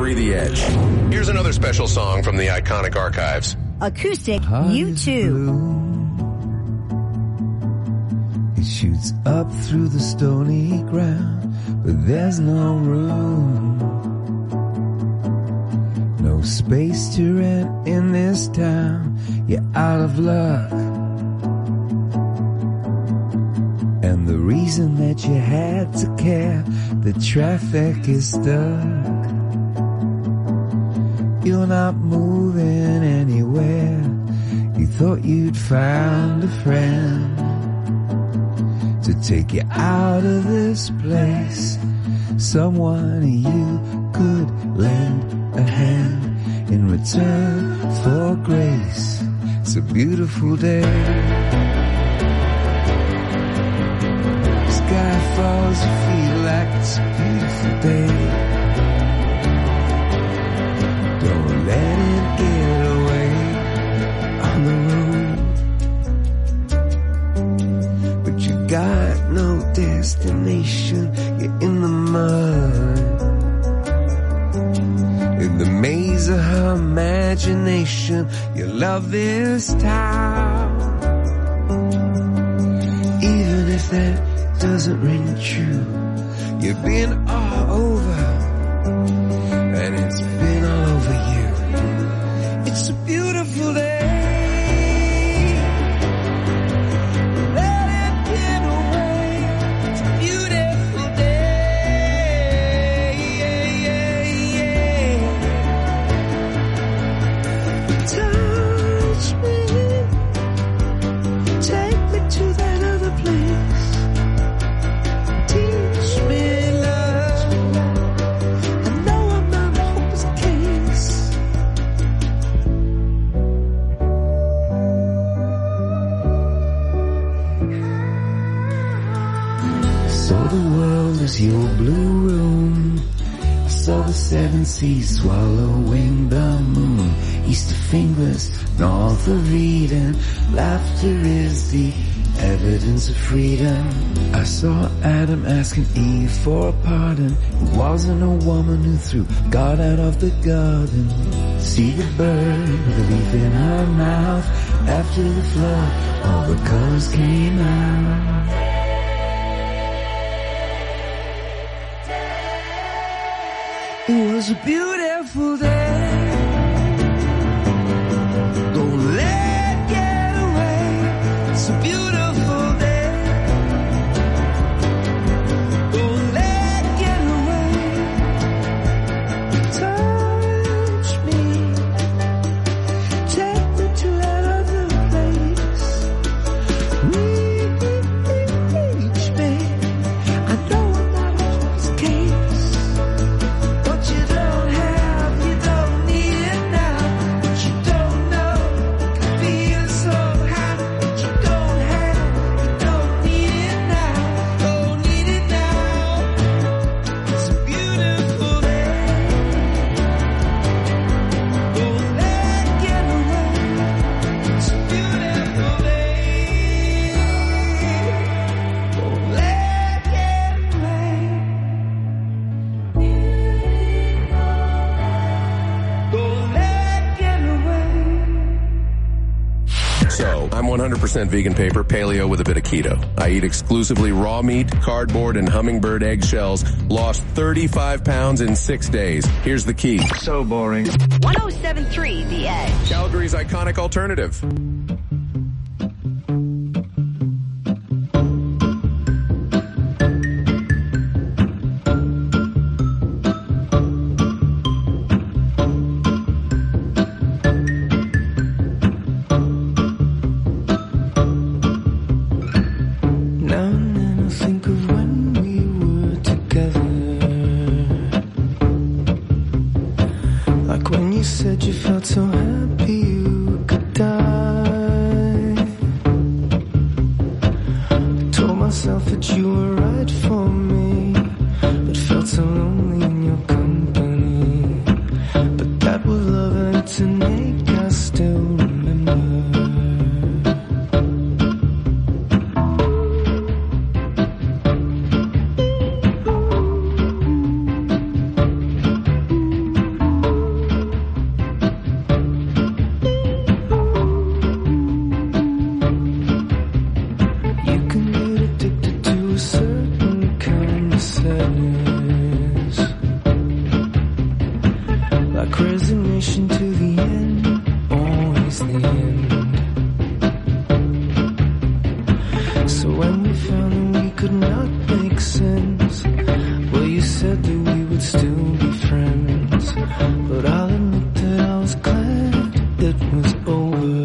107.3 The Edge. Here's another special song from the iconic archives. Acoustic U2. It shoots up through the stony ground, but there's no room. No space to rent in this town. You're out of luck. And the reason that you had to care, the traffic is stuck. You're not moving anywhere. You thought you'd found a friend to take you out of this place. Someone you could lend a hand in return for grace. It's a beautiful day. Sky falls, you feel like it's a beautiful day. Don't let it get away on the road. But you got no destination, you're in the mud. In the maze of her imagination, you love this town. Even if that doesn't ring true, you've been all over, and it's been all over you. It's a beautiful day. Let it get away. It's a beautiful day. Touch me, take me to that other place. Teach me love. I know I'm not a hopeless case. I saw the world as your blue room. I saw the seven seas swallowing the moon. East of fingers, north of Eden. Laughter is the evidence of freedom. I saw Adam asking Eve for a pardon. It wasn't a woman who threw God out of the garden. See the bird with a leaf in her mouth. After the flood, all the colors came out. It was a beautiful day. Don't let it get away. It's a beautiful day. Don't let it get away. Touch me. Take me to that other place. Reach me. I know I'm not a hopeless case. What you don't have, you don't need it now. What you don't know, can feel somehow. What you don't have, you don't need it now. Don't need it now. It's a beautiful day. Don't let it get away. It's a beautiful day. Don't let it get away. Don't let it get away. So, I'm 100% vegan paper, paleo with a bit of keto. I eat exclusively raw meat, cardboard, and hummingbird eggshells. Lost 35 pounds in 6 days. Here's the key. So boring. 107.3 The Edge. Calgary's iconic alternative. Now and then I think of when we were together. Like when you said you felt so happy you could die. So when we found that we could not make sense, well, you said that we would still be friends. But I'll admit that I was glad it was over.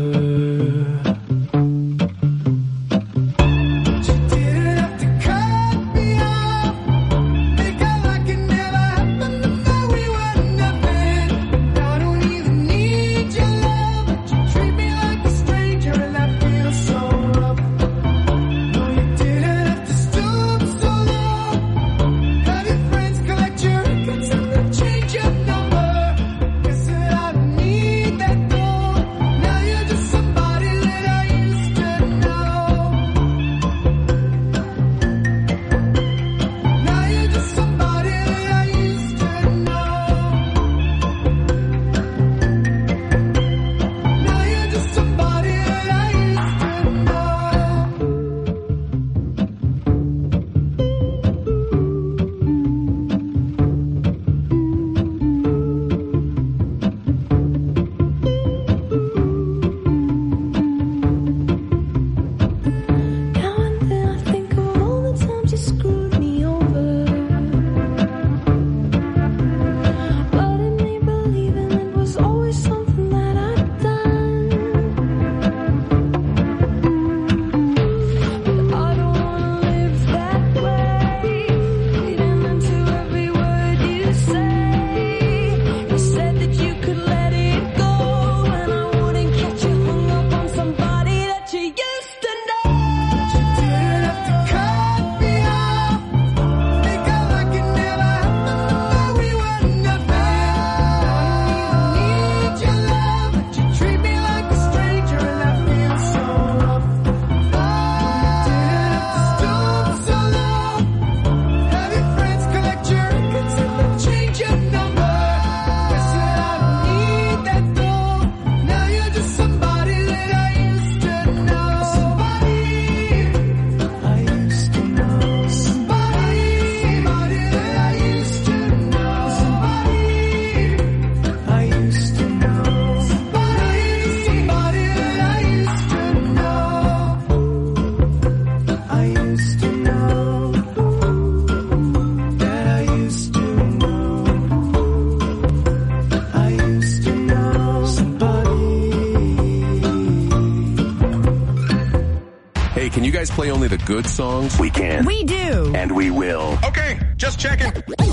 Play only the good songs? We can. We do. And we will. Okay, just checking.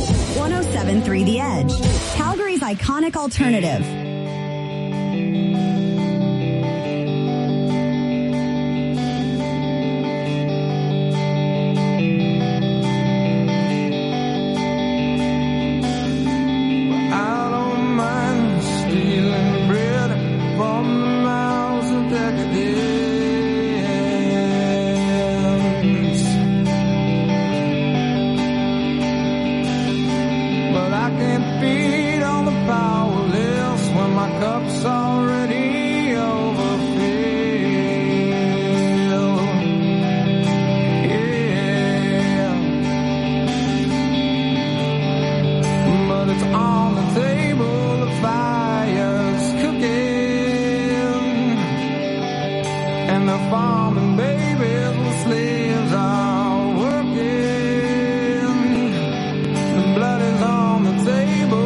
107.3 The Edge, Calgary's iconic alternative. I don't mind stealing bread from the mouths of decadence. Feed on the powerless when my cup's already overfilled. Yeah, but it's on the table, the fire's cooking, and the farming babies with slaves are working. The blood is on the table.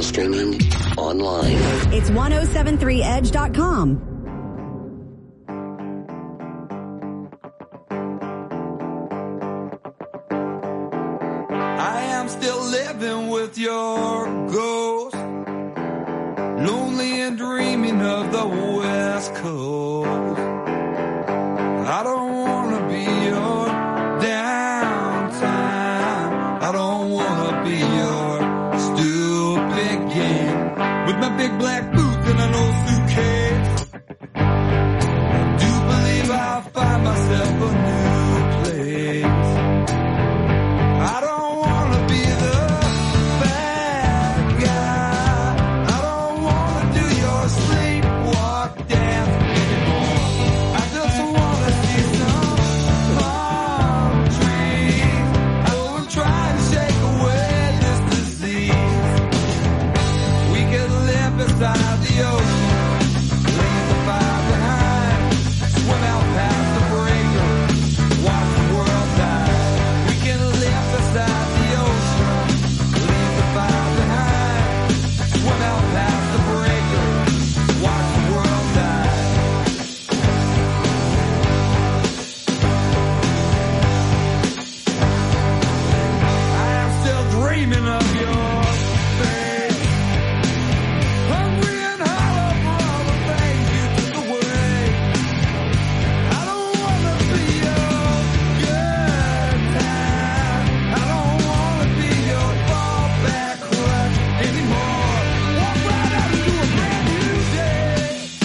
streaming online. It's 1073edge.com. I am still living with your ghost, lonely and dreaming of the West Coast. I don't wanna be your downtime. I don't wanna be your stupid game with my big black boots and an old suitcase. I do believe I'll find myself a new place. I don't wanna be the bad guy. I don't wanna do your sleepwalk dance anymore. I just wanna see some palm trees. I will try to shake away this disease. We could live beside the ocean, leave the fire behind, swim out past the breaker, watch the world die. We can live beside the ocean, leave the fire behind, swim out past the breaker, watch the world die. I am still dreaming of your face, hungry and hollow for all the things you took away. I don't wanna be your good time. I don't wanna be your fallback crutch anymore. Walk right out into a brand new day.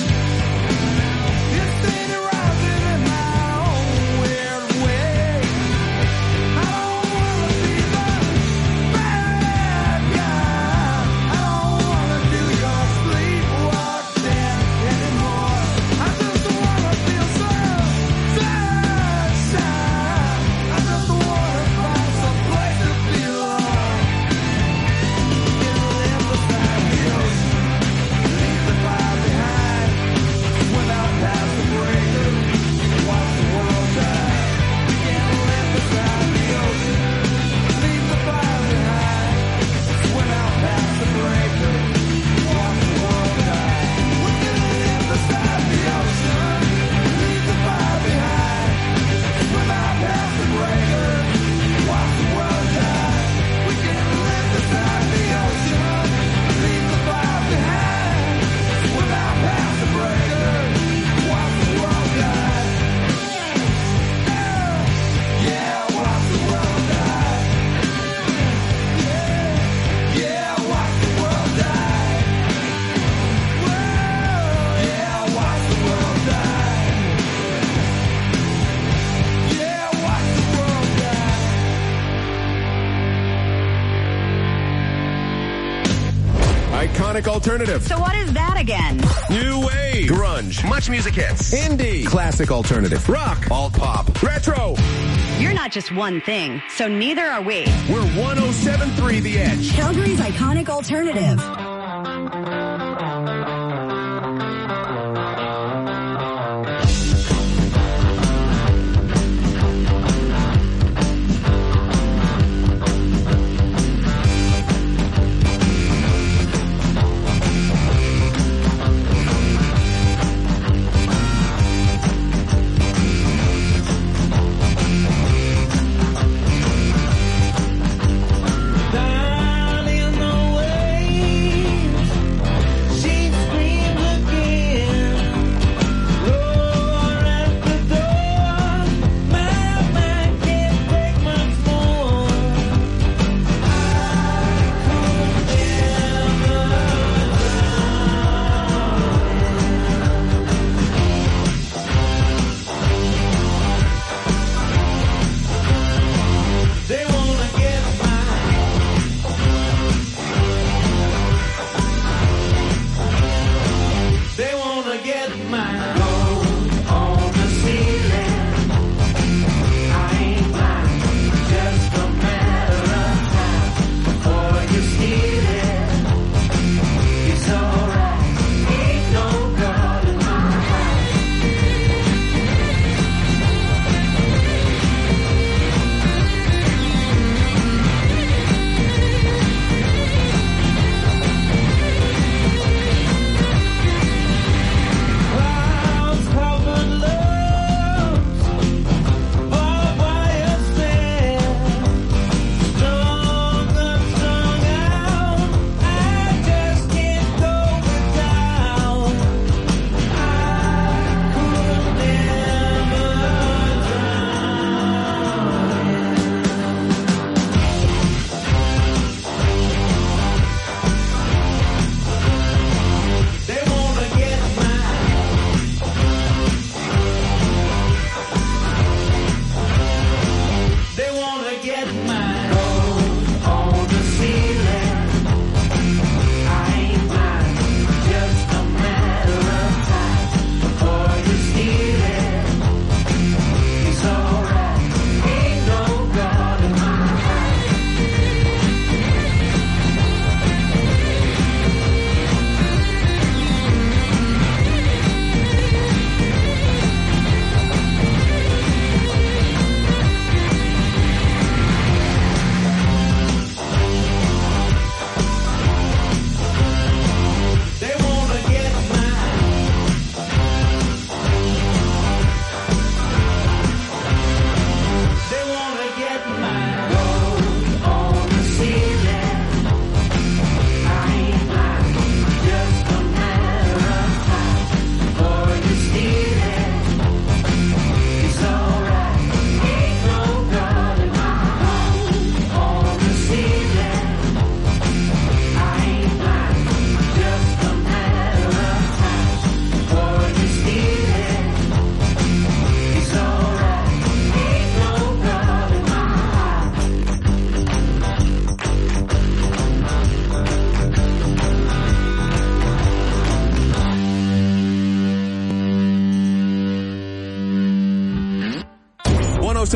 This thing rising in my own weird way. I don't wanna be the bad guy. I don't wanna do your sleepwalk dance anymore. I just wanna feel some sunshine. I just wanna find some place to belong. Can live beside the ocean, leave the fire behind, swim out past the breaker, watch the world die. We can live beside the ocean, leave the fire behind, swim out past the breaker, watch the world die. We can live beside the ocean, leave the fire behind, swim out past the breaker, watch the world die. We can live beside the ocean, leave the fire behind, swim out past the breaker, watch the world die. Yeah, watch the world die. Yeah, watch the world die. Yeah, watch the world die. Yeah, watch the world die. Iconic alternative. So what is that again? New wave. Grunge. Much music hits. Indie. Classic alternative. Rock. Alt pop. Retro. You're not just one thing, so neither are we. We're 1073 The Edge. Calgary's iconic alternative. Down in the waves,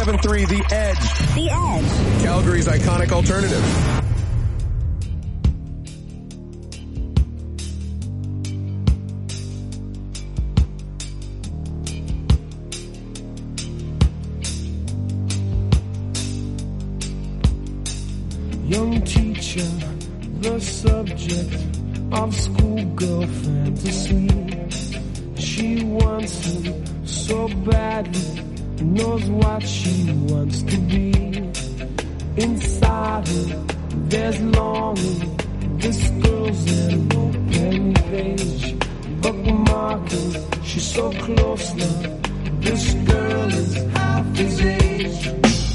107.3 The Edge. The Edge. Calgary's iconic alternative. Young teacher, the subject of schoolgirl fantasy. She wants him so badly, knows what she wants to be. Inside her, there's longing. This girl's an open page, bookmarking. She's so close now. This girl is half his age.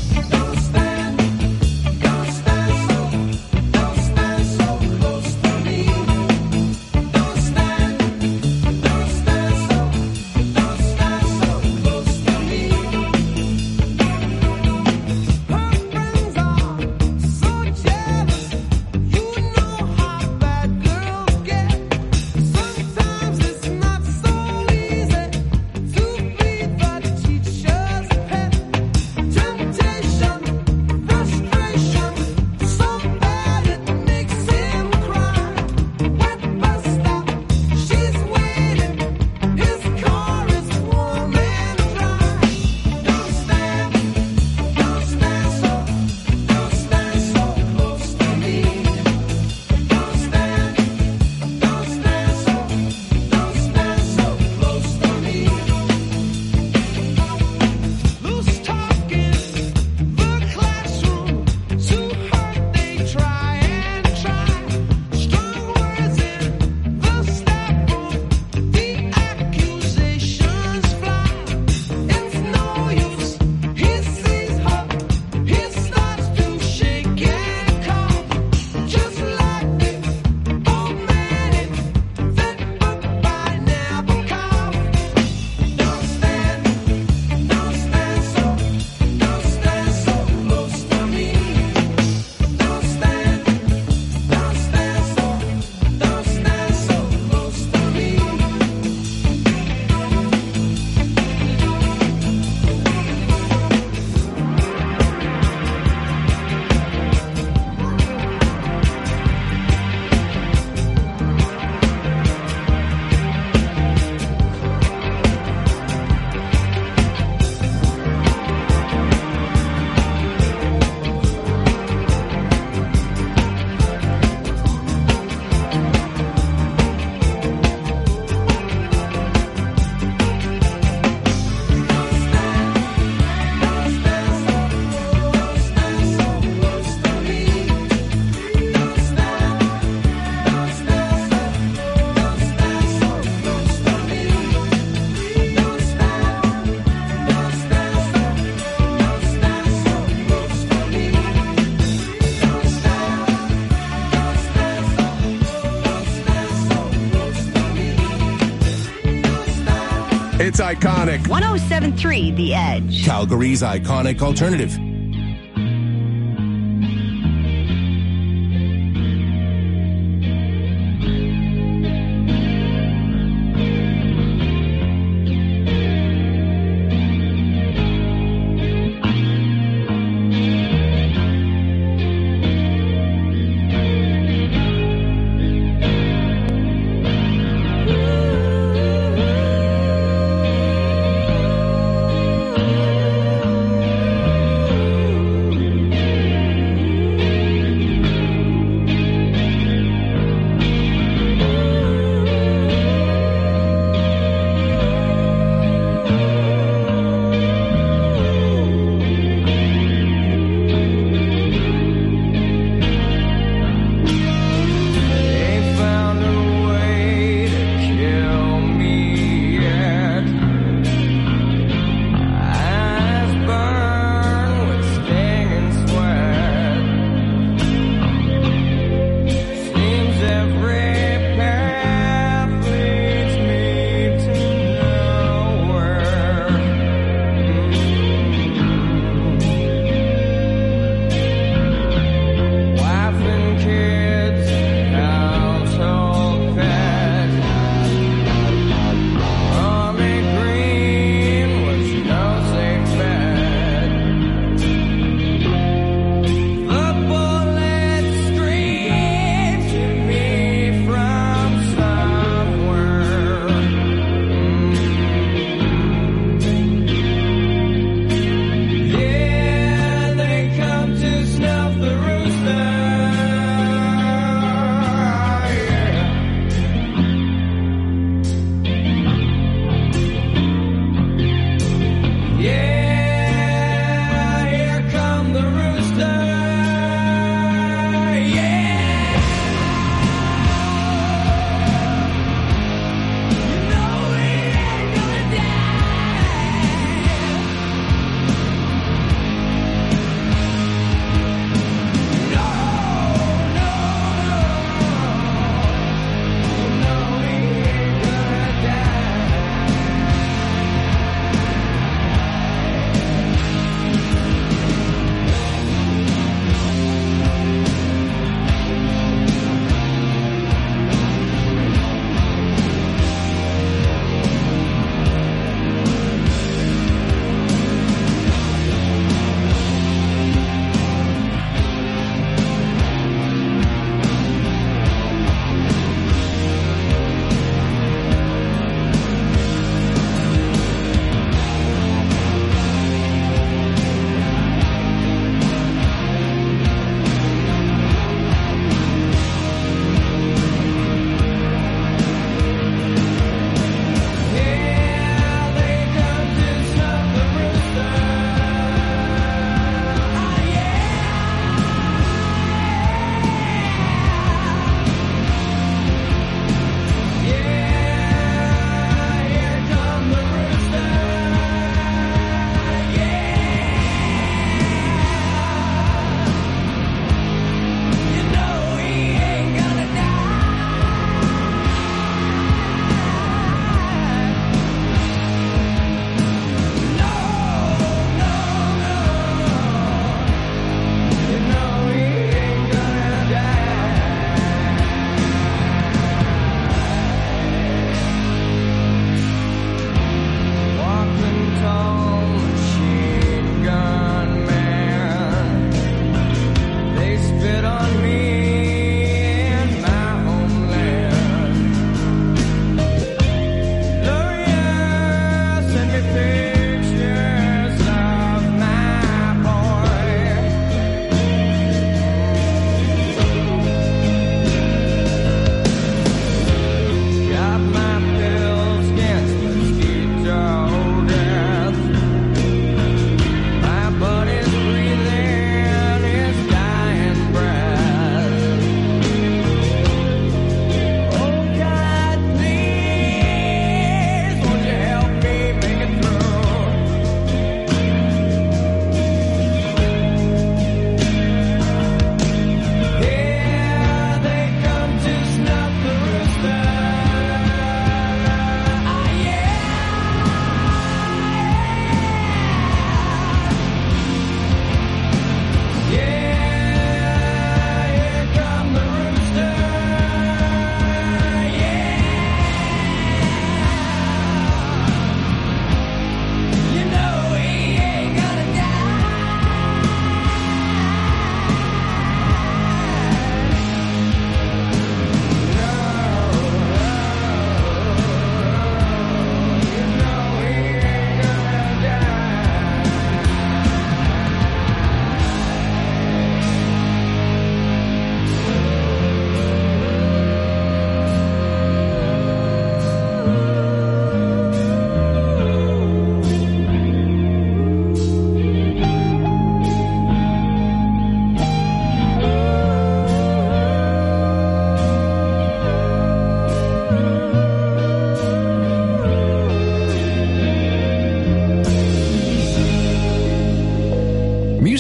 It's iconic. 107.3 The Edge. Calgary's iconic alternative.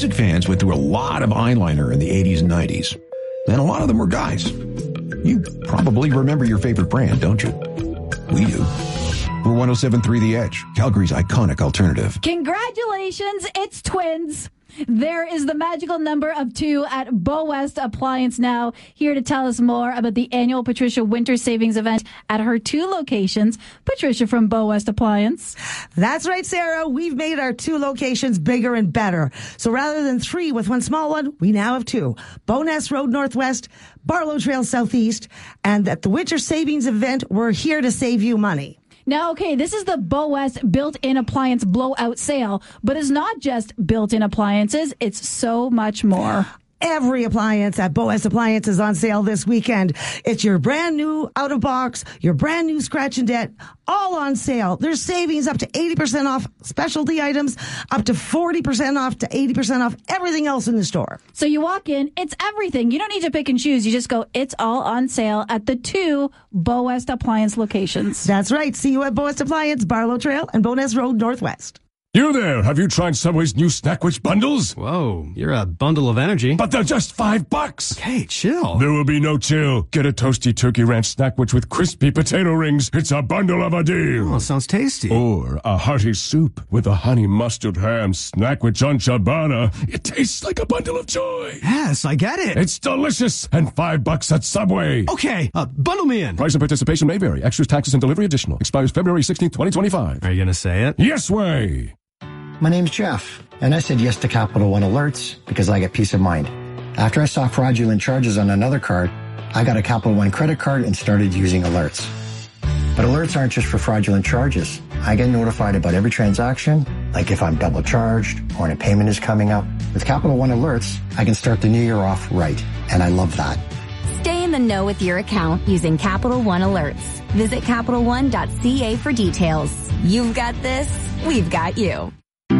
music fans went through a lot of eyeliner in the 80s and 90s. And a lot of them were guys. You probably remember your favorite brand, don't you? We do. We're 107.3 The Edge, Calgary's iconic alternative. Congratulations, it's twins. There is the magical number of 2 at Bow West Appliance now, here to tell us more about the annual Patricia Winter Savings event at her 2 locations. Patricia from Bow West Appliance. That's right, Sarah. We've made our 2 locations bigger and better. So rather than 3 with one small one, we now have 2. Bowness Road Northwest, Barlow Trail Southeast, and at the Winter Savings event, we're here to save you money. Now, okay, this is the Bow West built-in appliance blowout sale, but it's not just built-in appliances, it's so much more. Every appliance at Bow West Appliance is on sale this weekend. It's your brand new out of box, your brand new scratch and dent, all on sale. There's savings up to 80% off specialty items, up to 40% off to 80% off everything else in the store. So you walk in, it's everything. You don't need to pick and choose. You just go, it's all on sale at the 2 Bow West Appliance locations. That's right. See you at Bow West Appliance, Barlow Trail, and Bowness Road Northwest. You there, have you tried Subway's new Snackwich bundles? Whoa, you're a bundle of energy. But they're just $5. Okay, chill. There will be no chill. Get a toasty turkey ranch Snackwich with crispy potato rings. It's a bundle of a deal. Oh, sounds tasty. Or a hearty soup with a honey mustard ham Snackwich on ciabatta. It tastes like a bundle of joy. Yes, I get it. It's delicious and $5 at Subway. Okay, bundle me in. Price and participation may vary. Extras, taxes, and delivery additional. Expires February 16, 2025. Are you going to say it? Yes way. My name's Jeff, and I said yes to Capital One Alerts because I get peace of mind. After I saw fraudulent charges on another card, I got a Capital One credit card and started using Alerts. But Alerts aren't just for fraudulent charges. I get notified about every transaction, like if I'm double charged or a payment is coming up. With Capital One Alerts, I can start the new year off right, and I love that. Stay in the know with your account using Capital One Alerts. Visit CapitalOne.ca for details. You've got this, we've got you.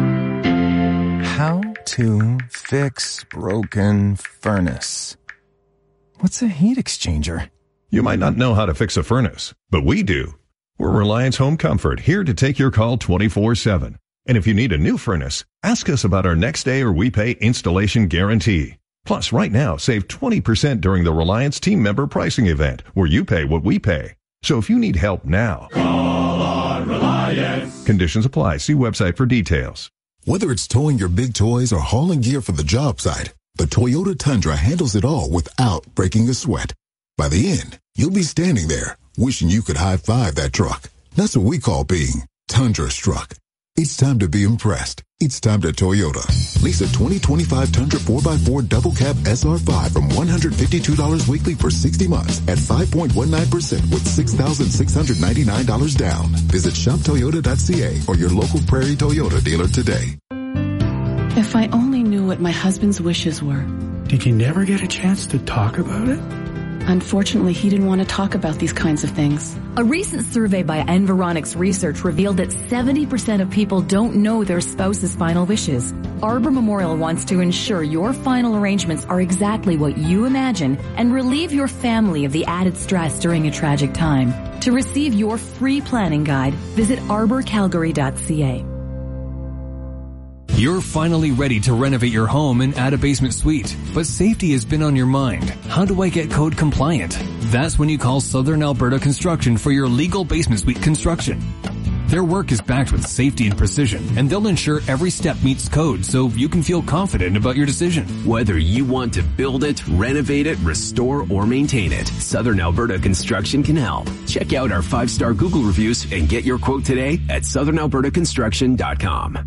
How to fix broken furnace. What's a heat exchanger? You might not know how to fix a furnace, but we do. We're Reliance Home Comfort, here to take your call 24/7. And if you need a new furnace, ask us about our next day or we pay installation guarantee. Plus, right now, save 20% during the Reliance team member pricing event, where you pay what we pay. So if you need help now, call on Reliance. Conditions apply. See website for details. Whether it's towing your big toys or hauling gear for the job site, the Toyota Tundra handles it all without breaking a sweat. By the end, you'll be standing there wishing you could high-five that truck. That's what we call being Tundra-struck. It's time to be impressed. It's time to Toyota. Lease a 2025 Tundra 4x4 double cab SR5 from $152 weekly for 60 months at 5.19% with $6,699 down. Visit shoptoyota.ca or your local Prairie Toyota dealer today. If I only knew what my husband's wishes were. Did you never get a chance to talk about it? Unfortunately, he didn't want to talk about these kinds of things. A recent survey by Environics Research revealed that 70% of people don't know their spouse's final wishes. Arbor Memorial wants to ensure your final arrangements are exactly what you imagine and relieve your family of the added stress during a tragic time. To receive your free planning guide, visit arborcalgary.ca. You're finally ready to renovate your home and add a basement suite, but safety has been on your mind. How do I get code compliant? That's when you call Southern Alberta Construction for your legal basement suite construction. Their work is backed with safety and precision, and they'll ensure every step meets code so you can feel confident about your decision. Whether you want to build it, renovate it, restore, or maintain it, Southern Alberta Construction can help. Check out our 5-star Google reviews and get your quote today at southernalbertaconstruction.com.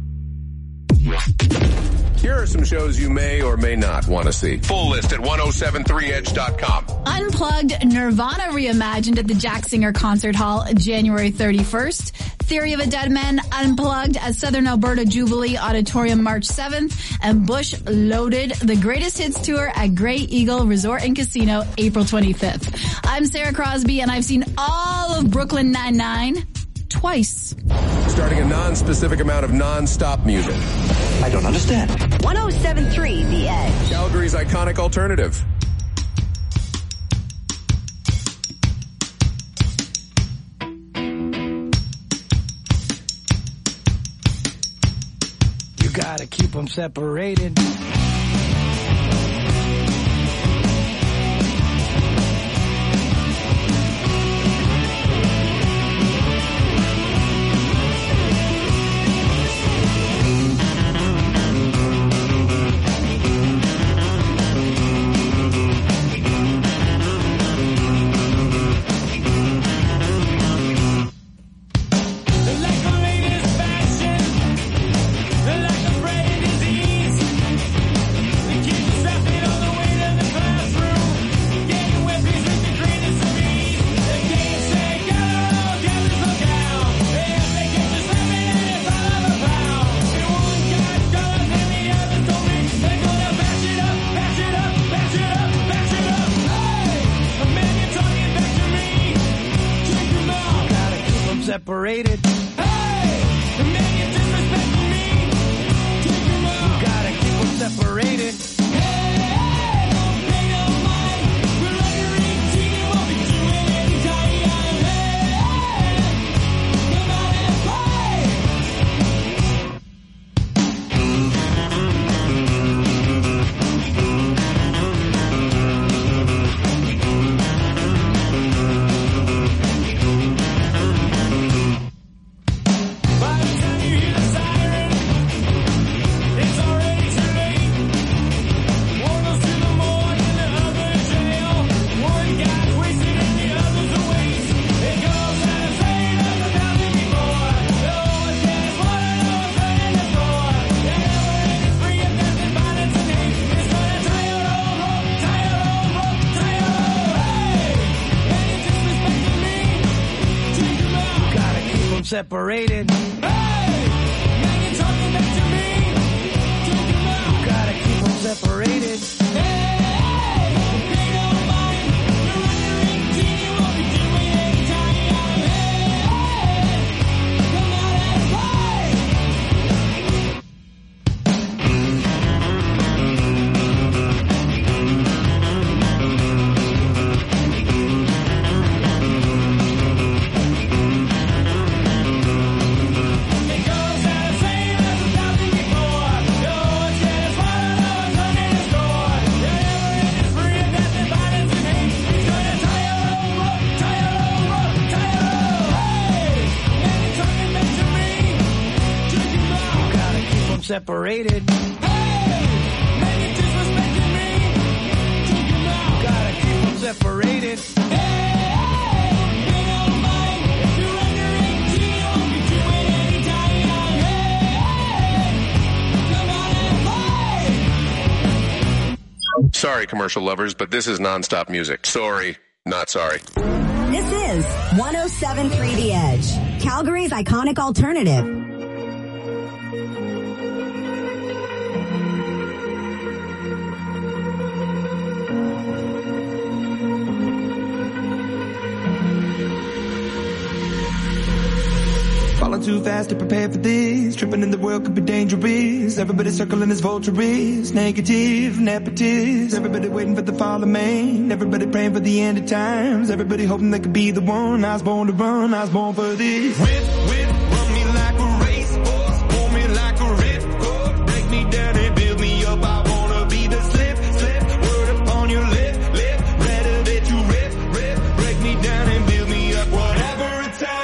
Here are some shows you may or may not want to see. Full list at 1073edge.com. Unplugged, Nirvana reimagined at the Jack Singer Concert Hall January 31st. Theory of a Dead Man Unplugged at Southern Alberta Jubilee Auditorium March 7th. And Bush Loaded, the Greatest Hits Tour at Grey Eagle Resort and Casino April 25th. I'm Sarah Crosby, and I've seen all of Brooklyn Nine-Nine twice. Starting a non-specific amount of non-stop music. I don't understand. 1073 The Edge. Calgary's iconic alternative. You gotta Gotta keep them separated. Separated. Hey, the man you disrespecting me. Take him out. You gotta keep them separated. Hey, don't pay no mind. We're under 18, won't be doing any time. Hey, come out and separated. Hey, man, you're talking back to me. Take him out. You gotta keep them separated. Hey, don't pay no mind. You're under 18, you won't be doing any time. Hey, come out and play. Separated. Hey, man, you're disrespecting me. Take him out. Gotta keep them separated. Hey, pay no mind. If you're under 18, you won't be doing any time. Hey, come out and play. Sorry, commercial lovers, but this is nonstop music. Sorry, not sorry. This is 107.3 The Edge, Calgary's iconic alternative. Falling too fast to prepare for this. Tripping in the world could be dangerous. Everybody circling as vultures. Negative, nepotist. Everybody waiting for the fall of man. Everybody praying for the end of times. Everybody hoping they could be the one. I was born to run, I was born for this. Whip, run me like a racehorse. Pull me like a ripcord. Break me down and build me up. I wanna be the slip. Word upon your lip. Ready that you rip. Break me down and build me up. Whatever it takes.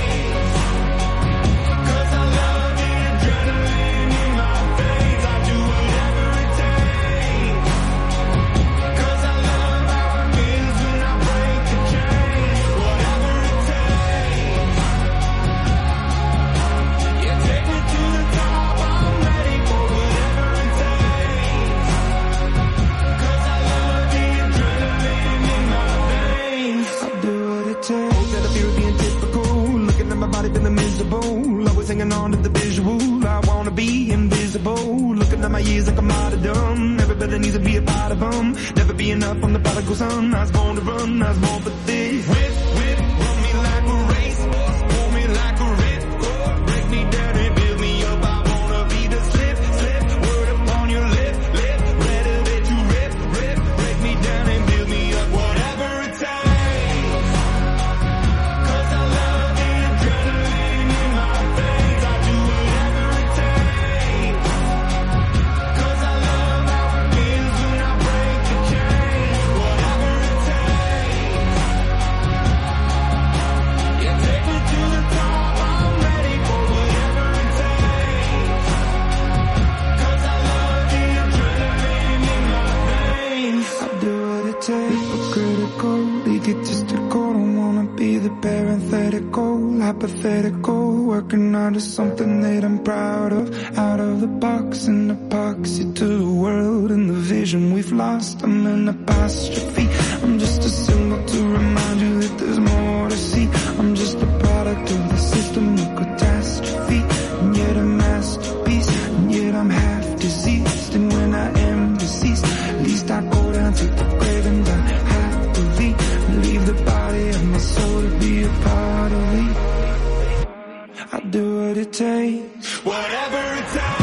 Hanging on to the visual, I wanna be invisible. Looking at my years like I'm out of dumb. Everybody needs to be a part of them. Never be enough on the prodigal son. I was born to run, I was born for this. Whip, run me like a racehorse. Pull me like a ripcord. Break me down and build me up. I wanna be the slip. Word upon your lip. Ready that you rip. Break me down and build me up. Whatever it takes. hypocritical, egotistical. Don't wanna be the parenthetical, hypothetical. Working out of something that I'm proud of. Out of the box, an epoxy to the world and the vision we've lost. I'm an apostrophe. I'm just a symbol to remind you that there's more to see. I'm just a product of the system of catastrophe, and yet a masterpiece, and yet I'm half diseased. And when I am deceased, at least I go down to the grave and die happily. Leave the body of my soul to be a part of me. I do what it takes, whatever it takes.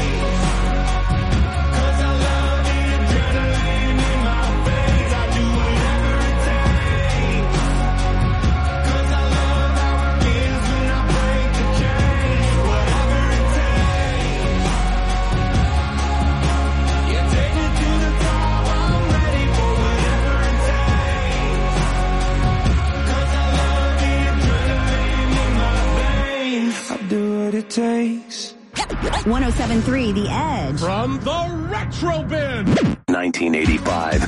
It takes 107.3 The Edge. From the Retro Bin. 1985.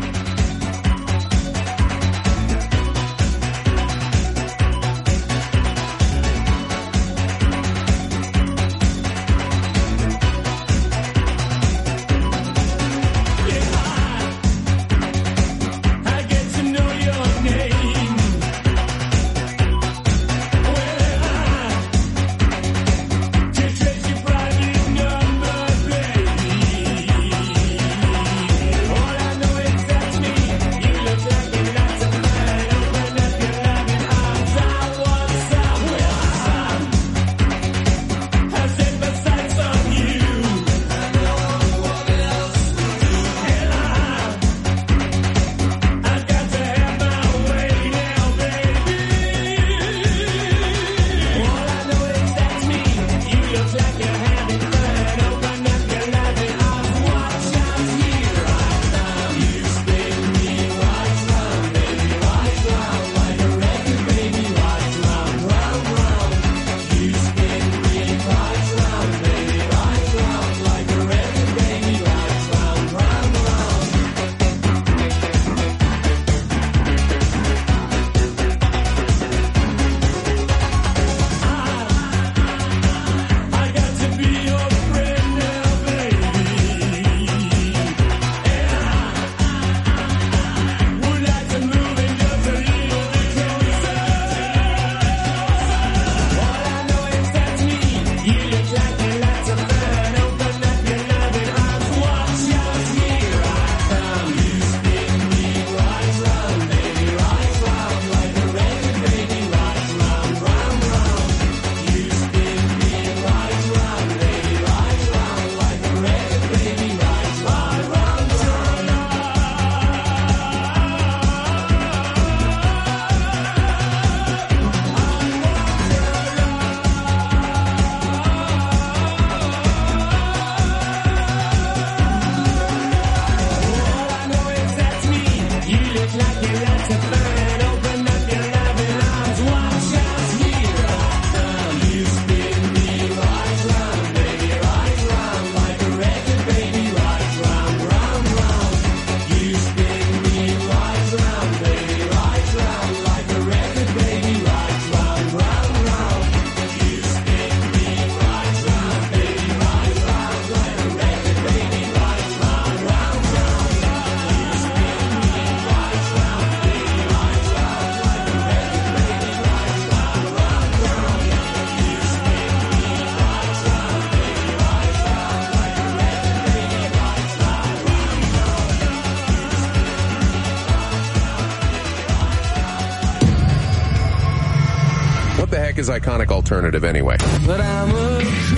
Is iconic alternative anyway? But I'm a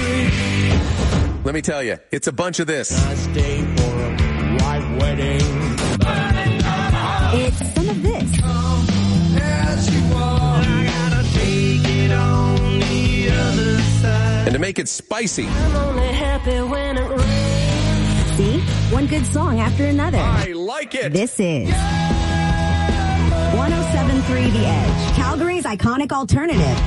creep. Let me tell you, it's a bunch of this. I stay for a white wedding. It's some of this. As you walk, I gotta take it on the other side. And to make it spicy, I'm only happy when it rains. See? One good song after another. I like it. This is 107.3 The Edge, Calgary's iconic alternative.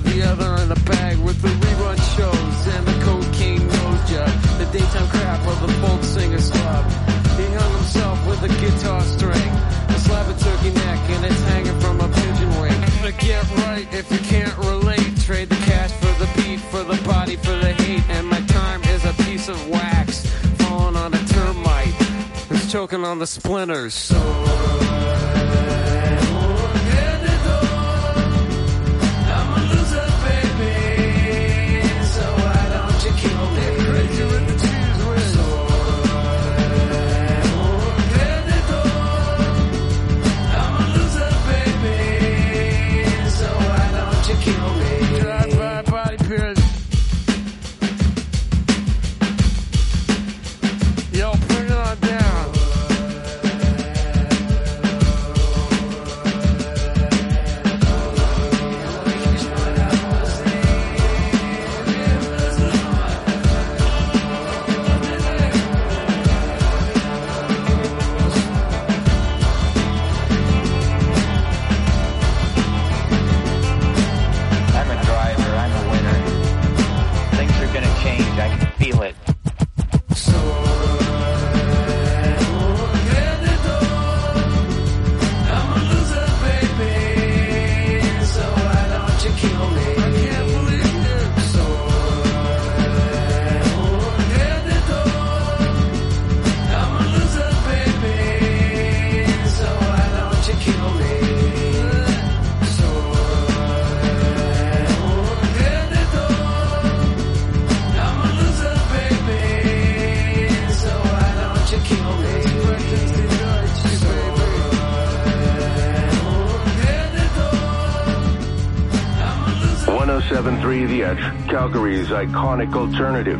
the other in a bag with the rerun shows and the cocaine nose job, the daytime crap of the folk singer's club. He hung himself with a guitar string, a slab of turkey neck, and it's hanging from a pigeon wing. But get right if you can't relate. Trade the cash for the beat, for the body, for the hate. And my time is a piece of wax falling on a termite that's choking on the splinters. So The Edge, Calgary's iconic alternative.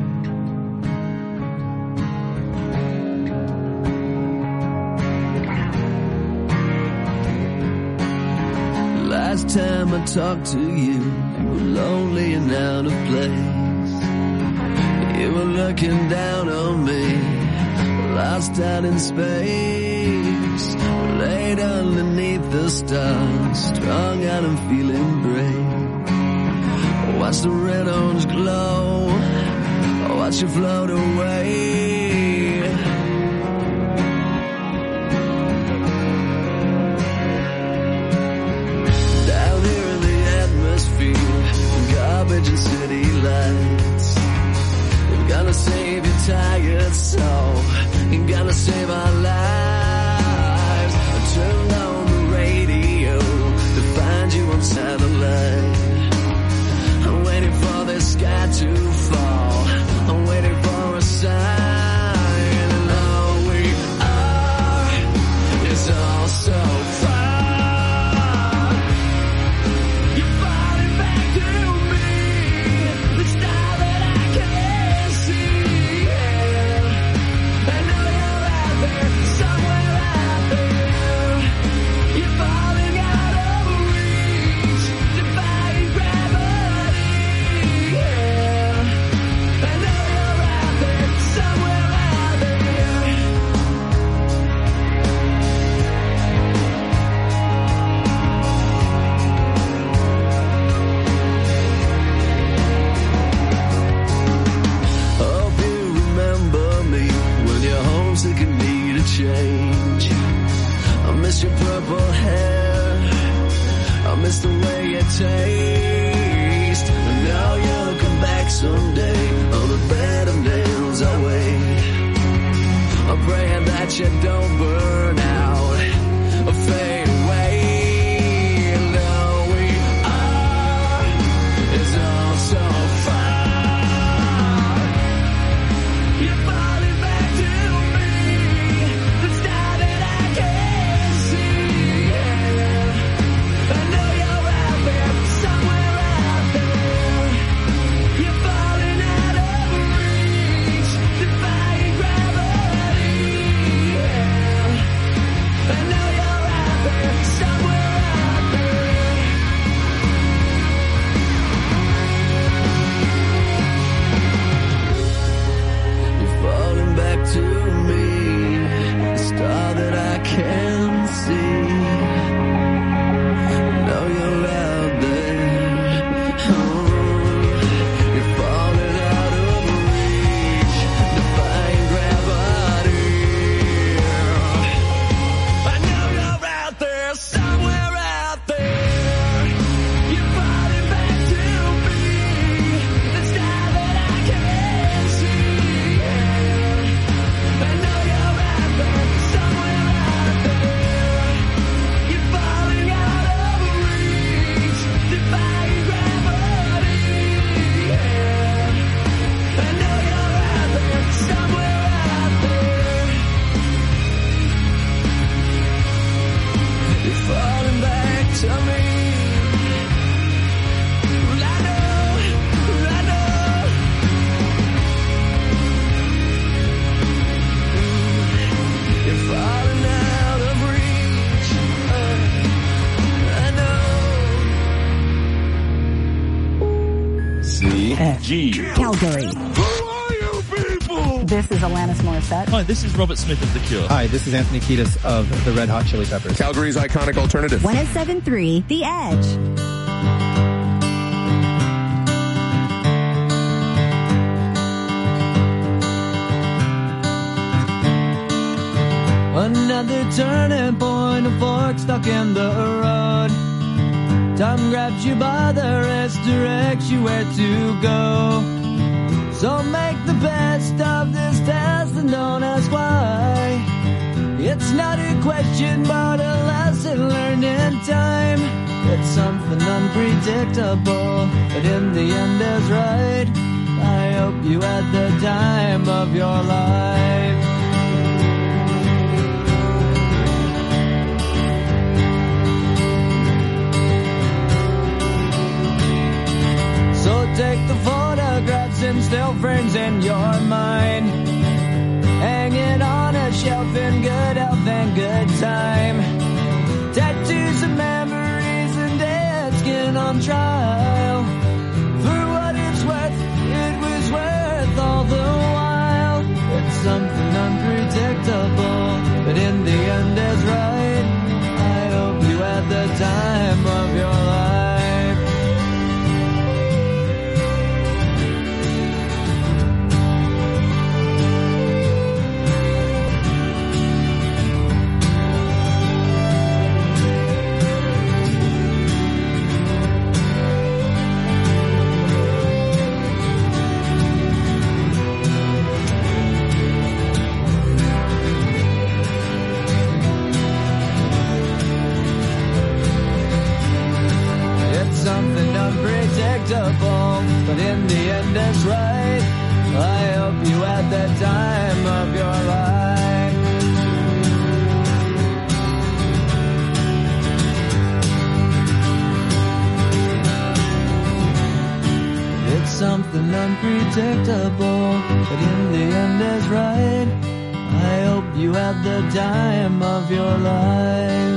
Last time I talked to you, you were lonely and out of place. You were looking down on me, lost out in space. Laid underneath the stars, strung out and feeling brave. Watch the red orange glow, watch you float away. Down here in the atmosphere, garbage and city lights. We're gonna save your tired soul, you're gonna save our lives. I turned on the radio to find you on satellite. I'm waiting for the sky to fall, I'm waiting for a sign. And all we are is all so far. You're falling back to me, the star that I can't see. I know you're out there, somewhere out there. You're falling out of reach, defying gravity. Change. I miss your purple hair, I miss the way you taste. I know you'll come back someday, on the bed of nails I wait. I'm praying that you don't burn out or fade away. And all we are is all so far. You're falling back to me, the star that I can't see. I know you're out there, somewhere out there. You're falling out of reach, defying gravity. C-G. Calgary. This is Alanis Morissette. Hi, this is Robert Smith of The Cure. Hi, this is Anthony Kiedis of the Red Hot Chili Peppers. Calgary's iconic alternative. 107.3 The Edge. Another turning point, a fork stuck in the road. Time grabs you by the wrist, directs you where to go. So make the best of this test and don't ask why. It's not a question but a lesson learned in time. It's something unpredictable, but in the end is right. I hope you had the time of your life. So take the photographs and still frames in your mind, hanging on a shelf in good health and good time. Tattoos of memories and dead skin on trial. For what it's worth, it was worth all the while. It's something unpredictable, but in the end is right. I hope you had the time of your life. Something unpredictable, but in the end is right. I hope you had the time of your life. It's something unpredictable, but in the end is right. I hope you had the time of your life.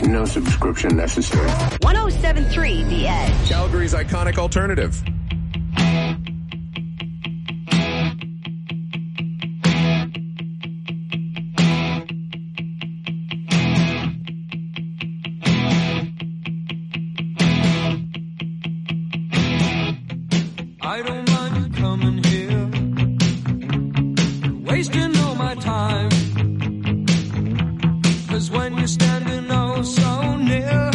No subscription necessary. 107.3 The Edge. Calgary's iconic alternative. I don't mind you coming here, wasting all my time. 'Cause when you're standing oh so near,